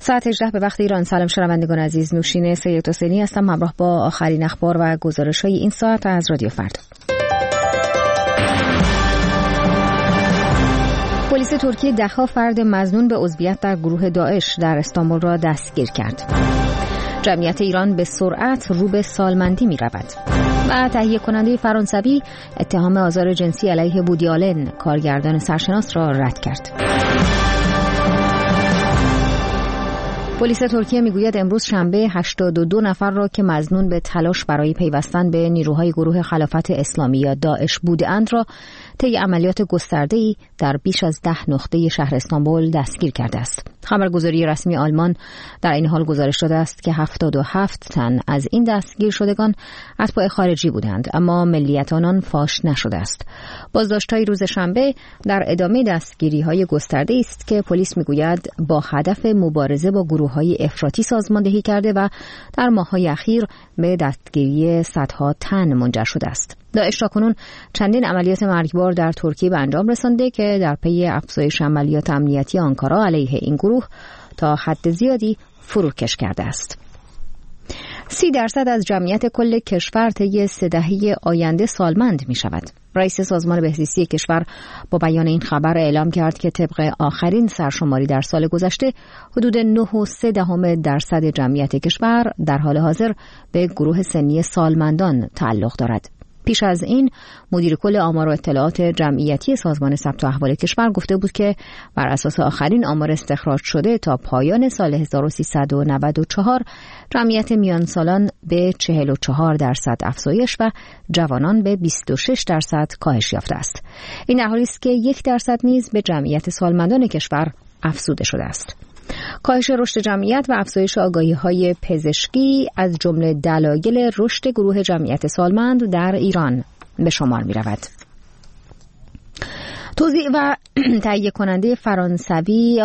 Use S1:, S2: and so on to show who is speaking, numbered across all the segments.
S1: ساعت 18 به وقت ایران. سلام شنوندگان عزیز، نوشین سید حسینی هستم همراه با آخرین اخبار و گزارش‌های این ساعت از رادیو فردا. پلیس ترکیه 10 فرد مظنون به عضویت در گروه داعش در استانبول را دستگیر کرد. جمعیت ایران به سرعت رو به سالمندی می رود. و تهیه کننده فرانسوی اتهام آزار جنسی علیه وودی آلن کارگردان سرشناس را رد کرد. پلیس ترکیه میگوید امروز شنبه 82 نفر را که مظنون به تلاش برای پیوستن به نیروهای گروه خلافت اسلامی یا داعش بودند را طی عملیات گسترده‌ای در بیش از 10 نقطه شهر استانبول دستگیر کرده است. خبرگزاری رسمی آلمان در این حال گزارش داده است که 77 تن از این دستگیر شدگان اتباع خارجی بودند، اما ملیت آنان فاش نشده است. بازداشت‌های روز شنبه در ادامه دستگیری‌های گسترده‌ای است که پلیس میگوید با هدف مبارزه با گروه‌های افراطی سازماندهی کرده و در ماه‌های اخیر به دستگیری صدها تن منجر شده است. داعش تاکنون چندین عملیات مرگبار در ترکیه به انجام رسانده که در پی افزایش عملیات امنیتی آنکارا علیه این گروه تا حد زیادی فروکش کرده است. 30% از جمعیت کل کشور طی 3 دهه آینده سالمند می شود. رئیس سازمان بهزیستی کشور با بیان این خبر اعلام کرد که طبق آخرین سرشماری در سال گذشته حدود 9.3% جمعیت کشور در حال حاضر به گروه سنی سالمندان تعلق دارد. پیش از این مدیر کل آمار و اطلاعات جمعیتی سازمان ثبت احوال کشور گفته بود که بر اساس آخرین آمار استخراج شده تا پایان سال 1394 جمعیت میان سالان به 44% افزایش و جوانان به 26% کاهش یافته است. این در حالی است که 1% نیز به جمعیت سالمندان کشور افزوده شده است. کاهش رشد جمعیت و افزایش آگاهی‌های پزشکی از جمله دلایل رشد گروه جمعیت سالمند در ایران به شمار می‌رود. توزیع و تهیه کننده فرانسوی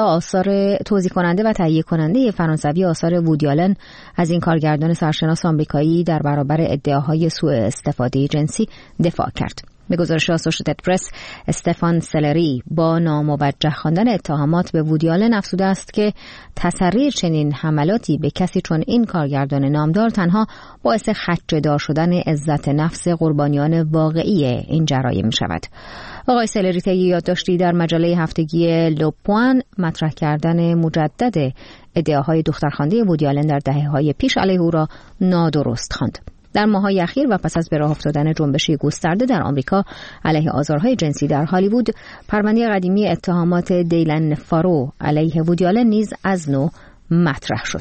S1: آثار وودی آلن از این کارگردان سرشناس آمریکایی در برابر ادعاهای سوء استفاده جنسی دفاع کرد. به گزارش آسوشیتد پرس، استفان سلری با ناموجه خواندن اتهامات به وودی آلن افزوده است که تسری چنین حملاتی به کسی چون این کارگردان نامدار تنها باعث خدشه‌دار شدن عزت نفس قربانیان واقعی این جرایم می شود. آقای سلری طی یادداشتی در مجله هفتگی لوپوان مطرح کردن مجدد ادعاهای دخترخوانده وودی آلن در دهه‌های پیش علیه او را نادرست خواند. در ماه‌های اخیر و پس از به راه افتادن جنبشی گسترده در آمریکا علیه آزارهای جنسی در هالیوود، پرونده قدیمی اتهامات دیلن فارو علیه وودی آلن نیز از نو مطرح شد.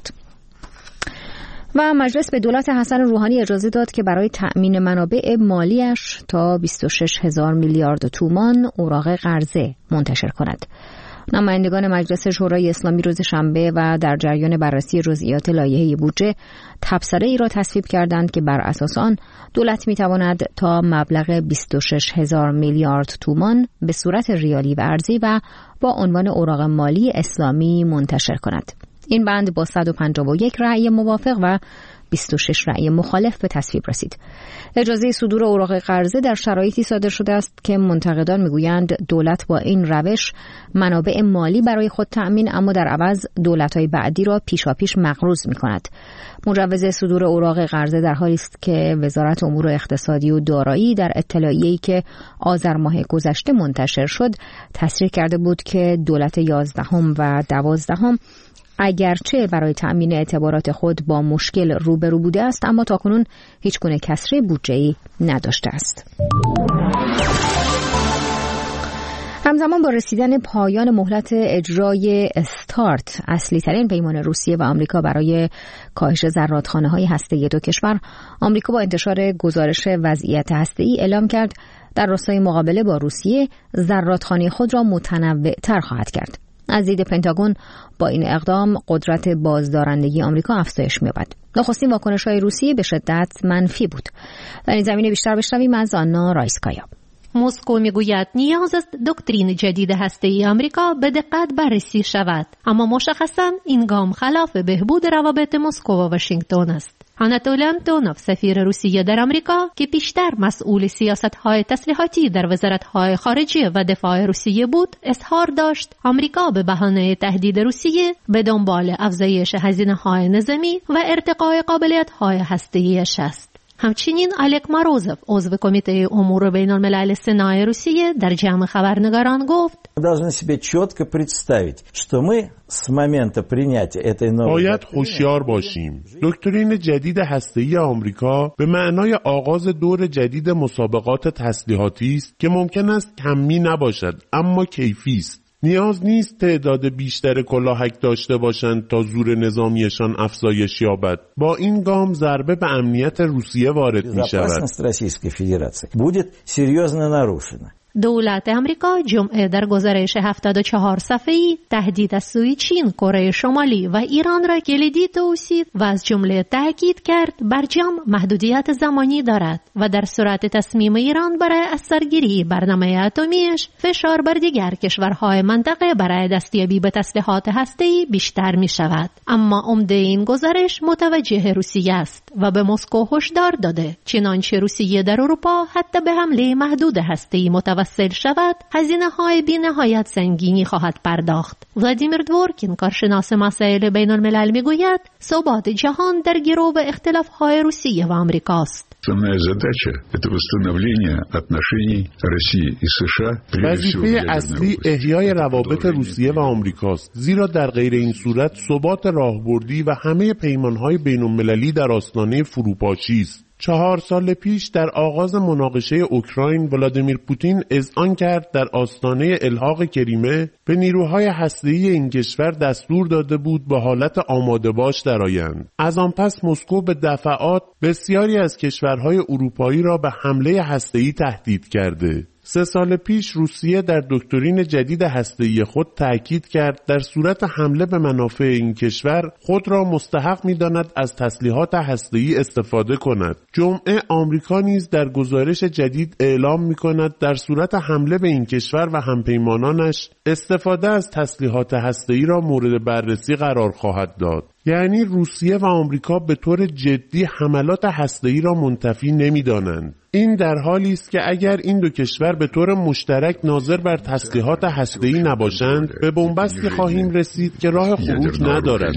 S1: و مجلس به دولت حسن روحانی اجازه داد که برای تأمین منابع مالیش تا 26,000 میلیارد تومان اوراق قرضه منتشر کند. نمایندگان مجلس شورای اسلامی روز شنبه و در جریان بررسی جزئیات لایحه بودجه تبصره ای را تصویب کردند که بر اساس آن دولت میتواند تا مبلغ 26,000 میلیارد تومان به صورت ریالی و ارزی و با عنوان اوراق مالی اسلامی منتشر کند. این بند با 151 رأی موافق و 26 رأی مخالف به تصویب رسید. اجازه صدور اوراق قرضه در شرایطی صادر شده است که منتقدان میگویند دولت با این روش منابع مالی برای خود تأمین، اما در عوض دولت‌های بعدی را پیشاپیش مقروض می‌کند. مجوز صدور اوراق قرضه در حالی است که وزارت امور اقتصادی و دارایی در اطلاعیه‌ای که آذر ماه گذشته منتشر شد تصریح کرده بود که دولت 11 و 12 اگرچه برای تأمین اعتبارات خود با مشکل روبرو بوده است، اما تاکنون هیچگونه کسری بودجه‌ای نداشته است. همزمان با رسیدن پایان مهلت اجرای استارت، اصلی ترین پیمان روسیه و آمریکا برای کاهش زرادخانه‌های هسته‌ای دو کشور، آمریکا با انتشار گزارش وضعیت هسته‌ای اعلام کرد در راستای مقابله با روسیه زرادخانه خود را متنوع‌تر خواهد کرد. از دید پنتاگون با این اقدام قدرت بازدارندگی آمریکا افزایش می‌یابد. نخستین واکنش‌های روسیه به شدت منفی بود. در این زمینه بیشتر بشنویم از آنا رایسکایا.
S2: مسکو میگوید نیاز است دکترین جدید هسته‌ای آمریکا به دقت بررسی شود، اما مشخصاً این گام خلاف بهبود روابط مسکو و واشنگتن است. آناتولی آنتونوف سفیر روسیه در آمریکا که پیشتر مسئول سیاست‌های تسلیحاتی در وزارت‌های خارجه و دفاع روسیه بود، اظهار داشت آمریکا به بهانه تهدید روسیه به دنبال افزایش هزینه‌های نظامی و ارتقای قابلیت‌های هسته‌ای‌اش است. همچنین الک ماروزوف عضو کمیته امور بین الملل سنا روسیه در جمع خبرنگاران گفت
S3: باید هوشیار باشیم. دکترین جدید هسته‌ای آمریکا به معنای آغاز دور جدید مسابقات تسلیحاتی است که ممکن است کمی نباشد اما کیفی است. نیاز نیست تعداد بیشتر کلاهک داشته باشند تا زور نظامیشان افزایش یابد. با این گام ضربه به امنیت روسیه وارد می شود.
S2: دولت آمریکا جمعه در گزارش 74 صفحه‌ای تهدید از سوی چین، کره شمالی و ایران را کلیدی توصیف و از جمله تاکید کرد برجام محدودیت زمانی دارد و در صورت تصمیم ایران برای از سرگیری برنامه اتمیش فشار بر دیگر کشورهای منطقه برای دستیابی به تسلیحات هسته‌ای بیشتر می شود. اما عمده این گزارش متوجه روسیه است و به مسکو هشدار داده چنانچه روسیه در اروپا حتی به حمله محدود هسته‌ای متوسل شود هزینه‌های بی‌نهایت سنگینی خواهد پرداخت. ولادیمیر دورکین کارشناس مسائل بین الملل میگوید ثبات جهان در گرو اختلاف‌های روسیه و آمریکاست.
S3: وظیفه اصلی احیای روابط روسیه و آمریکاست، زیرا در غیر این صورت ثبات راهبردی و همه پیمان‌های بین‌المللی در آستانه فروپاشی است. 4 سال پیش در آغاز مناقشه اوکراین ولادیمیر پوتین اذعان کرد در آستانه الحاق کریمه به نیروهای هسته‌ای این کشور دستور داده بود به حالت آماده باش درآیند. از آن پس مسکو به دفعات بسیاری از کشورهای اروپایی را به حمله هسته‌ای تهدید کرده. 3 سال پیش روسیه در دکترین جدید هسته‌ای خود تأکید کرد در صورت حمله به منافع این کشور خود را مستحق می‌داند از تسلیحات هسته‌ای استفاده کند. جمعه آمریکا نیز در گزارش جدید اعلام می‌کند در صورت حمله به این کشور و همپیمانانش استفاده از تسلیحات هسته‌ای را مورد بررسی قرار خواهد داد. یعنی روسیه و آمریکا به طور جدی حملات هسته‌ای را منتفی نمی‌دانند. این در حالی است که اگر این دو کشور به طور مشترک ناظر بر تسلیحات هسته‌ای نباشند به بنبستی خواهیم رسید که راه خروج ندارد.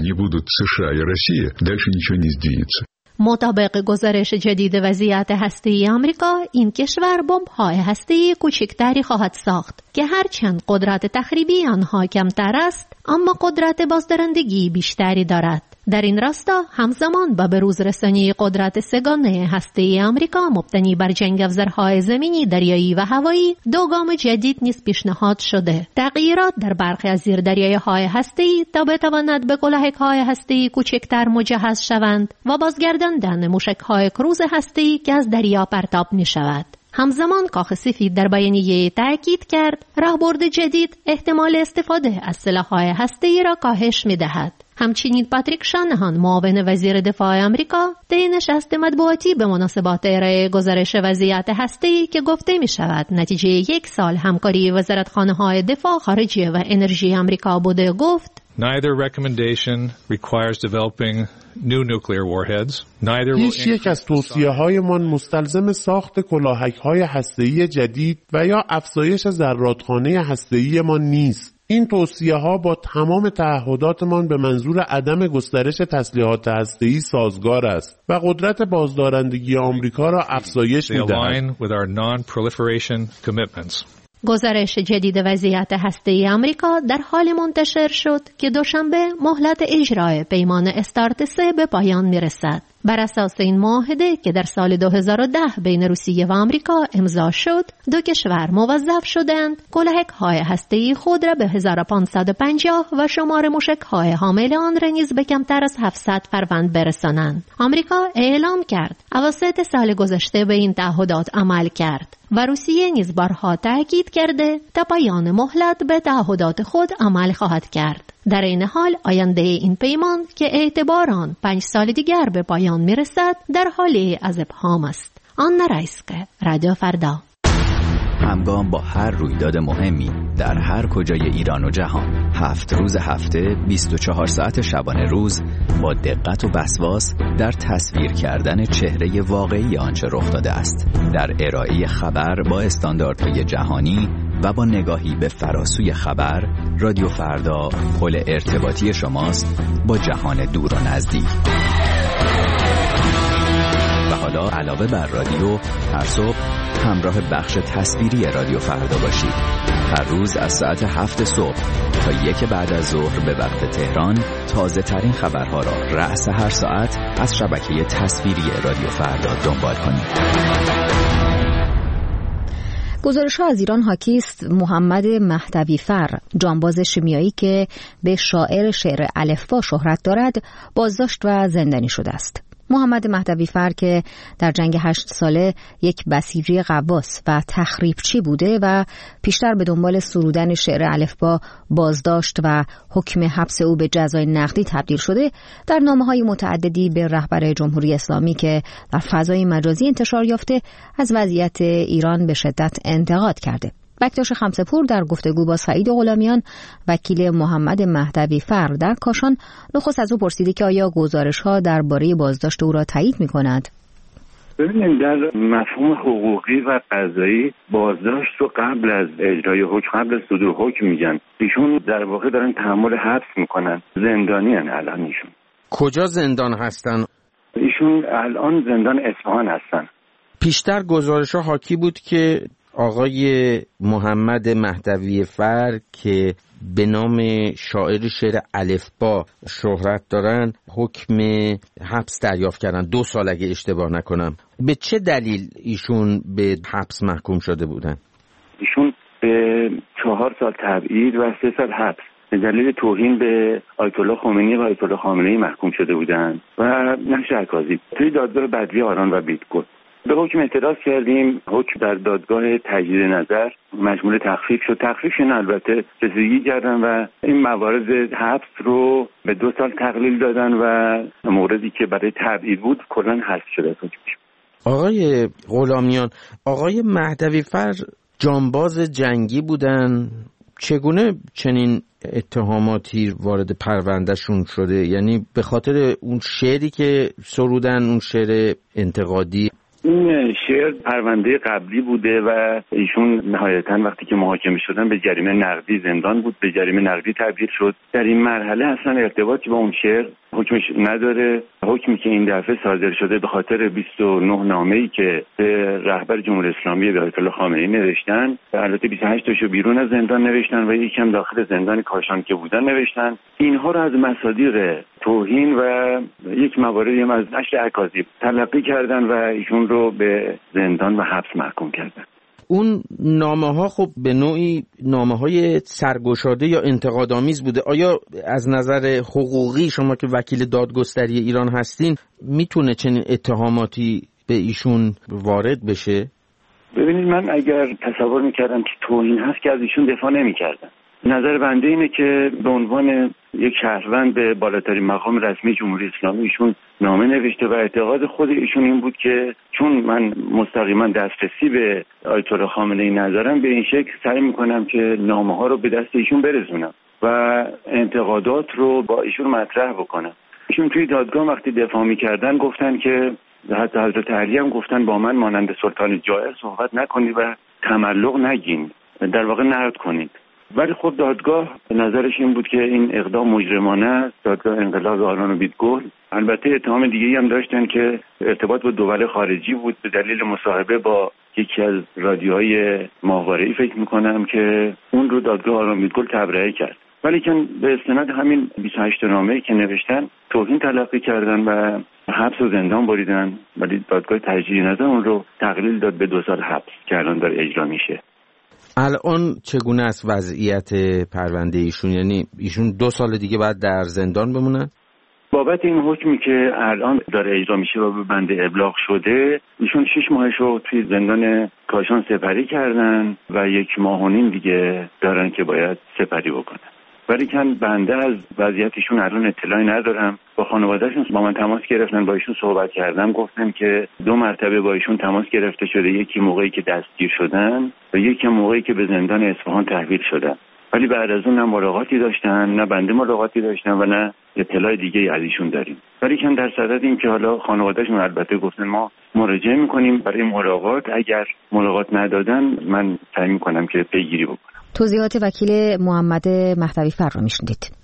S2: مطابق گزارش جدید وضعیت هسته‌ای آمریکا، این کشور بمب‌های هسته‌ای کوچکتری خواهد ساخت که هرچند قدرت تخریبی آنها کمتر است، اما قدرت بازدارندگی بیشتری دارد. در این راستا همزمان با بروز رسانی قدرت سگانه هسته‌ای آمریکا مبتنی بر جنگ افزارهای زمینی، دریایی و هوایی، 2 گام جدید نیز پیشنهاد شده. تغییرات در برخی از زیردریایی‌های هسته‌ای تا بتواند به کلاهک‌های هسته‌ای کوچکتر مجهز شوند و بازگرداندن موشک‌های کروز هسته‌ای که از دریا پرتاب می‌شود. همزمان کاخ سفید در بیانیه تأکید کرد راهبرد جدید احتمال استفاده از سلاح‌های هسته‌ای را کاهش می‌دهد. همچنین پاتریک شانهان معاون وزیر دفاع آمریکا طی نشست مطبوعاتی به مناسبت ارائه گزارش وضعیت هسته‌ای که گفته می‌شود نتیجه 1 سال همکاری وزارتخانه‌های دفاع، خارجه و انرژی آمریکا بوده، گفت
S4: Neither recommendation requires developing new nuclear warheads.
S3: هیچ یک از توصیه‌هایمان مستلزم ساخت کلاهک‌های هسته‌ای جدید و یا افزایش ذراتخانه هسته‌ایمان نیست. این توصیه‌ها با تمام تعهداتمان به منظور عدم گسترش تسلیحات هسته‌ای سازگار است و قدرت بازدارندگی آمریکا را افزایش می‌دهد.
S2: گزارش جدید وضعیت هسته‌ای آمریکا در حال منتشر شد که دوشنبه مهلت اجرای پیمان استارت 3 به پایان می‌رسد. بر اساس این معاهده که در سال 2010 بین روسیه و آمریکا امضا شد، 2 کشور موظف شدند کلاهک‌های هسته‌ای خود را به 1550 و شمار موشک‌های حامل آن را نیز به کمتر از 700 فروند برسانند. آمریکا اعلام کرد اواسط سال گذشته به این تعهدات عمل کرد و روسیه نیز بارها تأکید کرده تا پایان مهلت به تعهدات خود عمل خواهد کرد. در این حال آینده این پیمان که اعتبار آن 5 سال دیگر به پایان میرسد در حال از ابهام است. آنا رایسکه، رادیو فردا.
S5: همگام با هر رویداد مهمی در هر کجای ایران و جهان 7 روز هفته 24 ساعت شبانه روز با دقت و وسواس در تصویر کردن چهره واقعی آنچه رخ داده است، در ارائه خبر با استانداردهای جهانی و با نگاهی به فراسوی خبر. رادیو فردا پل ارتباطی شماست با جهان دور و نزدیک. و حالا علاوه بر رادیو، هر صبح همراه بخش تصویری رادیو فردا باشید. هر روز از ساعت 7 صبح تا 1 بعد از ظهر به وقت تهران تازه ترین خبرها را رأس هر ساعت از شبکه تصویری رادیو فردا دنبال کنید.
S1: گزارش‌ها از ایران حاکی است محمد مهدوی‌فر، جانباز شیمیایی که به شاعر شعر الفبا شهرت دارد، بازداشت و زندانی شده است. محمد مهدوی‌فر که در جنگ 8 ساله یک بسیجی غواص و تخریبچی بوده و پیشتر به دنبال سرودن شعر الفبا بازداشت و حکم حبس او به جزای نقدی تبدیل شده، در نامه‌های متعددی به رهبر جمهوری اسلامی که در فضای مجازی انتشار یافته از وضعیت ایران به شدت انتقاد کرده. بکتاش خمسه‌پور در گفتگو با سعید غلامیان، وکیل محمد مهدوی‌فر در کاشان، نخست از او پرسیده که آیا گزارش‌ها درباره بازداشت او را تایید می‌کند؟
S6: ببینید، در مفهوم حقوقی و قضایی بازداشت رو قبل از اجرای حکم، قبل از صدور حکم میگن. ایشون در واقع دارن تحمل حبس میکنن، زندانی هستن. الان ایشون
S7: کجا زندان هستن؟
S6: ایشون الان زندان اصفهان هستن.
S7: پیشتر گزارش‌ها حاکی بود که آقای محمد مهدوی‌فر که به نام شاعر شعر الفبا شهرت دارن حکم حبس دریافت کردن، 2 سال اگه اشتباه نکنم. به چه دلیل ایشون به حبس محکوم شده بودن؟
S6: ایشون به 4 سال تبعید و 3 سال حبس به دلیل توهین به آیت الله خمینی و آیت الله خامنه‌ای محکوم شده بودند و نقش اکاذیب توی دادگاه بدوی آران و بیتگل. به حکم اعتراض کردیم. حکم در دادگاه تجدید نظر مشمول تخفیف شد. تخفیفشون البته رسیدگی کردن و این موارد حبس رو به 2 سال تقلیل دادن و موردی که برای تبعید بود کلاً حذف شده.
S7: آقای غلامیان، آقای مهدوی‌فر جانباز جنگی بودن، چگونه چنین اتهاماتی وارد پروندهشون شده؟ یعنی به خاطر اون شعری که سرودن، اون شعر انتقادی؟
S6: این شعر پرونده قبلی بوده و ایشون نهایتاً وقتی که محاکمه شدن به جریمه نقدی زندان بود، به جریمه نقدی تبدیل شد. در این مرحله اصلا ارتباطی با اون شعر حکمش نداره. حکمی که این دفعه صادر شده به خاطر 29 نامه‌ای که به رهبر جمهوری اسلامی به آیت الله خامنه‌ای نوشتن، البته 28 تاشو بیرون از زندان نوشتن و یکم داخل زندان کاشان که بودن نوشتن. اینها رو از مصادیق توهین و یک مواردی هم از نشر اکاذیب تلقی کردن و ایشون رو به زندان و حبس محکوم کردن.
S7: اون نامه‌ها خب به نوعی نامه‌های سرگشاده یا انتقادآمیز بوده. آیا از نظر حقوقی شما که وکیل دادگستری ایران هستین میتونه چنین اتهاماتی به ایشون وارد بشه؟
S6: ببینید، من اگر تصور میکردم که توهین هست که از ایشون دفاع نمیکردم. نظر بنده اینه که به عنوان یک شهروند به بالاترین مقام رسمی جمهوری اسلامی ایشون نامه نوشته و اعتقاد خود ایشون این بود که چون من مستقیما دسترسی به آیت الله خامنه‌ای ندارم، به این شکل سعی میکنم که نامه ها رو به دست ایشون برسونم و انتقادات رو با ایشون مطرح بکنم. ایشون توی دادگاه وقتی دفاع میکردن گفتن که حتی حضرت علی هم گفتن با من مانند سلطان جائر صحبت نکنید و تملق نگین، در واقع نقد کنید. ولی خب دادگاه نظرش این بود که این اقدام مجرمانه است. دادگاه انقلاب آران و بیتگل البته اتهام دیگه‌ای هم داشتن که ارتباط با دول خارجی بود به دلیل مصاحبه با یکی از رادیوهای ماهواره‌ای فکر می‌کنم که اون رو دادگاه آران و بیتگل تبرئه کرد. ولی که به استناد همین 28 نامه‌ای که نوشتن توهین تلقی کردن و حبس و زندان بریدن، ولی دادگاه تجدید نظر اون رو تقلیل داد به 2 سال حبس که الان داره اجرا میشه.
S7: الان چگونه است وضعیت پرونده ایشون؟ یعنی ایشون 2 سال دیگه بعد در زندان بمونن؟
S6: بابت این حکمی که الان داره اجرا میشه و به بنده ابلاغ شده، ایشون 6 ماهش رو توی زندان کاشان سپری کردن و 1.5 ماه دیگه دارن که باید سپری بکنن. ولی که بنده از وضعیتشون الان اطلاعی ندارم. با خانوادهشون با من تماس گرفتن، با ایشون صحبت کردم، گفتن که 2 مرتبه با ایشون تماس گرفته شده، یکی موقعی که دستگیر شدن و یکی موقعی که به زندان اصفهان تحویل شدن، ولی بعد از اون نه ملاقاتی داشتن، نه بنده ملاقاتی داشتن و نه اطلاع دیگه از ایشون داریم. ولی که در صدد این که حالا خانوادهشون البته گفتن ما مراجعه می‌کنیم برای ملاقات، اگر ملاقات ندادن من تعیین کنم که پیگیری بکنم.
S1: توضیحات وکیل محمد مهدوی فر رو میشنیدید.